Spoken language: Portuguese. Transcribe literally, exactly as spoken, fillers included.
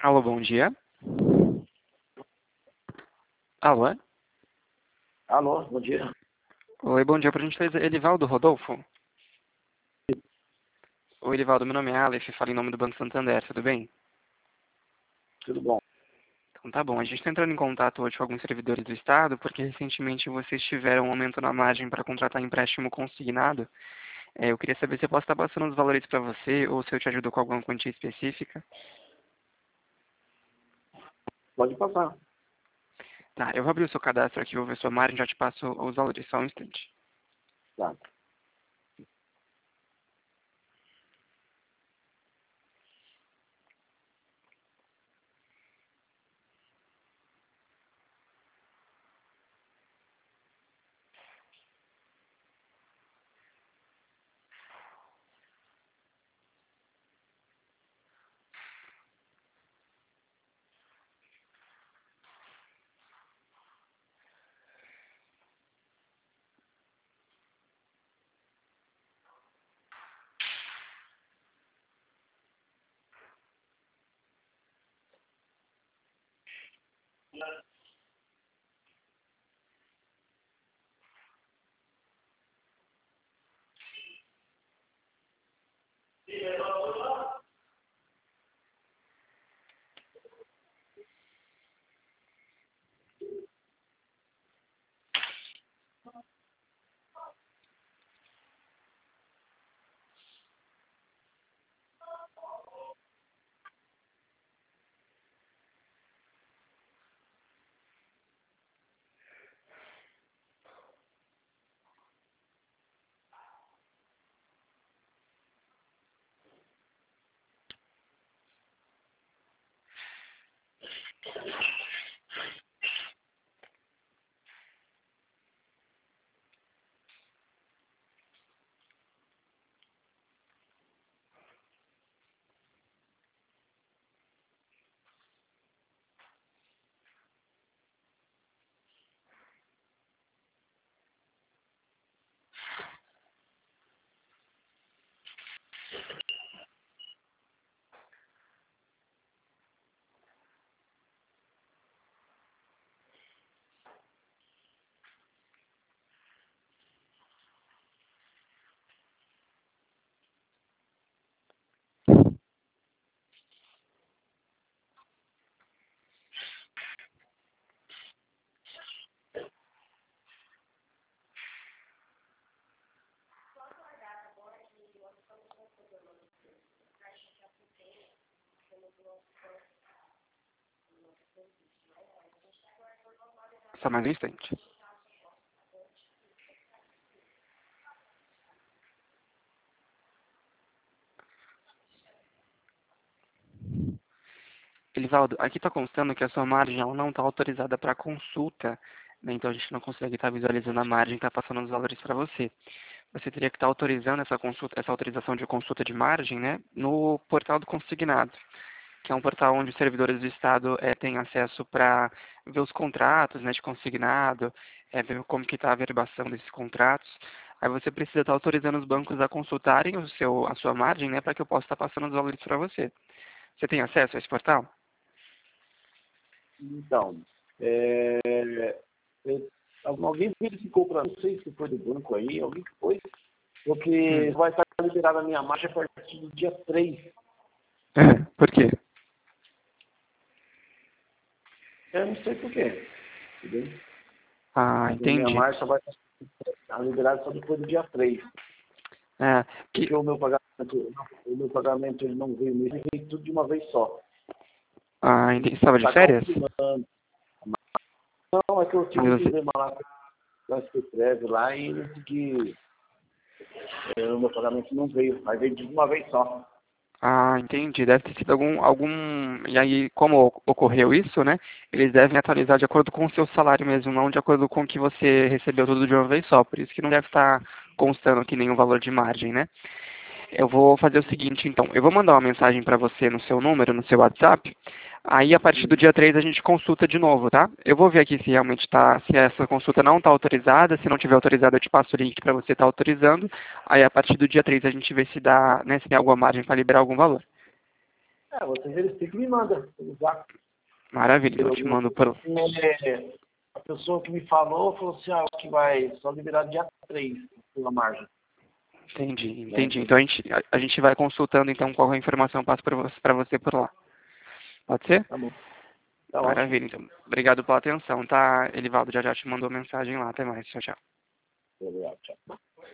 Alô, bom dia. Alô? Alô, bom dia. Oi, bom dia. Por gentileza, Elivaldo Rodolfo? Oi, Elivaldo, meu nome é Aleph, falo em nome do Banco Santander, tudo bem? Tudo bom? Então tá bom, a gente está entrando em contato hoje com alguns servidores do Estado, porque recentemente vocês tiveram um aumento na margem para contratar empréstimo consignado. É, eu queria saber se eu posso estar passando os valores para você, ou se eu te ajudo com alguma quantia específica. Pode passar. Tá, eu vou abrir o seu cadastro aqui, vou ver sua margem, já te passo os valores, só um instante. Tá. Só mais um instante. Elivaldo, aqui está constando que a sua margem ela não está autorizada para consulta, né? Então a gente não consegue estar visualizando a margem que está passando os valores para você. Você teria que estar autorizando essa consulta, essa autorização de consulta de margem, né, no portal do consignado, que é um portal onde os servidores do Estado é, têm acesso para ver os contratos, né, de consignado, é, ver como que está a averbação desses contratos. Aí você precisa estar autorizando os bancos a consultarem o seu, a sua margem, né, para que eu possa estar passando os valores para você. Você tem acesso a esse portal? Então, é, eu- alguém verificou para não sei se foi do banco aí, alguém que foi, porque Hum. vai estar liberada a minha marcha a partir do dia três. Por quê? Eu não sei por quê. Entendeu? Ah, A minha entendi. marcha vai estar liberada só depois do dia três. É, que, Porque o meu pagamento, o meu pagamento ele não veio mesmo, ele veio tudo de uma vez só. ah, entendi. Você estava de Está férias? confirmando. Não, é que eu tive Mas um você... problema lá com a Espetreve lá e não consegui. É, o meu pagamento não veio, mas veio de uma vez só. Ah, entendi. Deve ter sido algum, algum... E aí, como ocorreu isso, né? Eles devem atualizar de acordo com o seu salário mesmo, não de acordo com o que você recebeu tudo de uma vez só. Por isso que não deve estar constando aqui nenhum valor de margem, né? Eu vou fazer o seguinte, então. Eu vou mandar uma mensagem para você no seu número, no seu WhatsApp. Aí, a partir do dia três a gente consulta de novo, tá? Eu vou ver aqui se realmente está, se essa consulta não está autorizada. Se não tiver autorizada, eu te passo o link para você estar autorizando. Aí, a partir do dia três a gente vê se dá, né, se tem alguma margem para liberar algum valor. É, você verifica e me manda pelo zap. Maravilha, então eu te mando por... É, a pessoa que me falou, falou assim, ah, que vai só liberar dia três pela margem. Entendi, entendi. Então a gente, a, a gente vai consultando então qual a informação eu passo para você, para você por lá. Pode ser? Tá bom. Tá ótimo. Maravilha, então. Obrigado pela atenção, tá, Elivaldo? Já já te mandou mensagem lá. Até mais. Tchau, tchau. Obrigado, tchau.